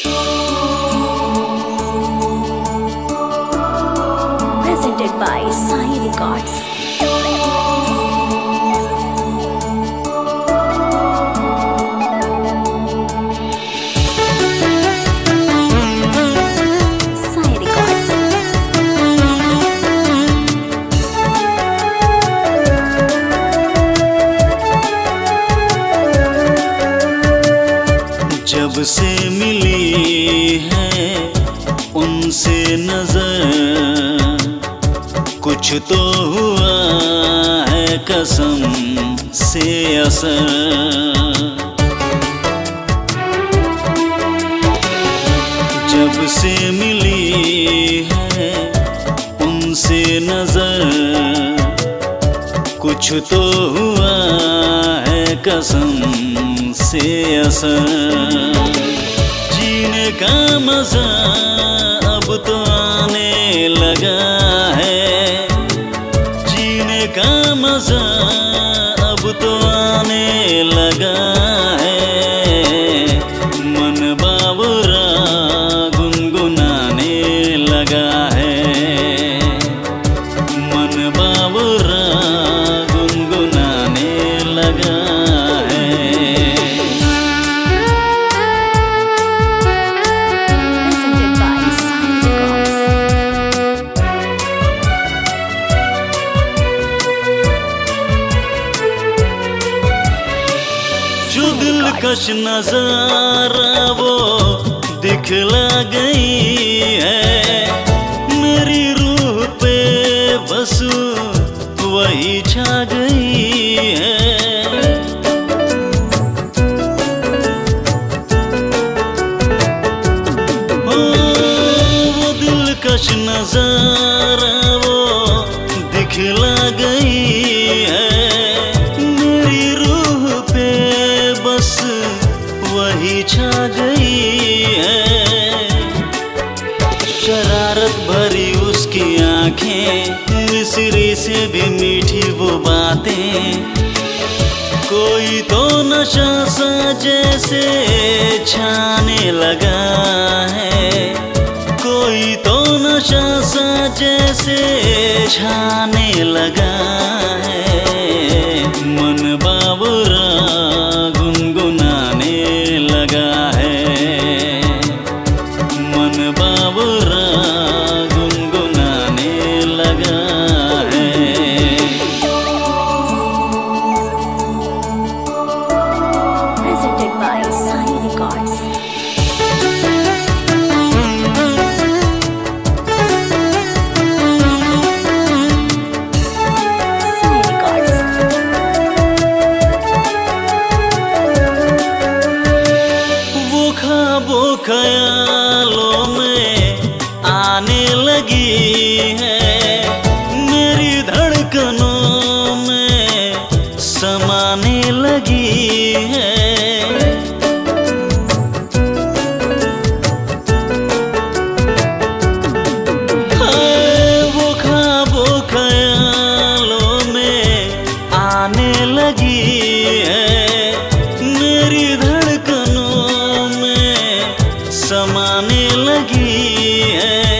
Presented by Sai Records. Sai Records. जब से मिली है उनसे नजर, कुछ तो हुआ है कसम से असर। जब से मिली है उनसे नजर, कुछ तो हुआ है कसम से असर। जीने का मजा अब तो आने लगा है, जीने का मजा अब तो आने लगा है। मन बावरा गुनगुनाने लगा है, मन बावरा गुनगुनाने लगा है। Presented by Sai Records. जो दिलकश नजारा वो दिखला गई है, मेरी रूह पे बस वही छा गई है। वो दिलकश नजारा वो दिखला गई है, मेरी रूह पे बस वही छा गई है। शरारत भरी उसकी आंखें, मिस्री से भी मीठी वो बातें। कोई तो नशा सा जैसे छाने लगा है, कोई तो नशा सा जैसे छाने लगा है। मन बावरा गुनगुनाने लगा है, मन बावरा गुनगुनाने लगा है। Presented by Sai Records. Sai Records. वो ख्वाबों ख्यालों में आने लगी है, मेरी धड़कनों में समाने लगी है। हाय, वो ख्वाबों ख्यालों में आने लगी है, मेरी धड़कनों में समाने लगी है।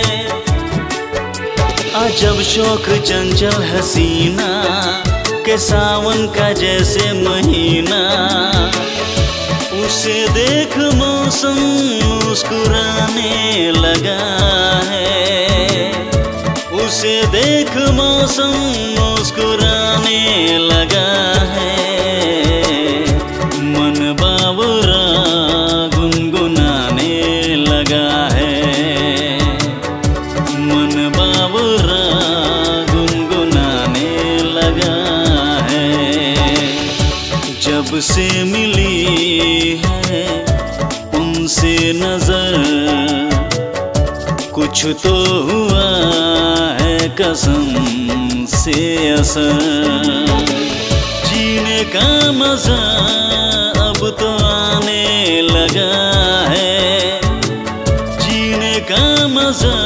अजब शौक चंचल हसीना के सावन का जैसे महीना, उसे देख मौसम मुस्कुराने लगा है, उसे देख मौसम मुस्कुराने लगा है। मन बावरा गुनगुनाने लगा है, मन बावरा गुनगुनाने लगा है। जब से मिली है उनसे नजर, कुछ तो हुआ है कसम से असर। जीने का मजा अब तो आने लगा है, जीने का मजा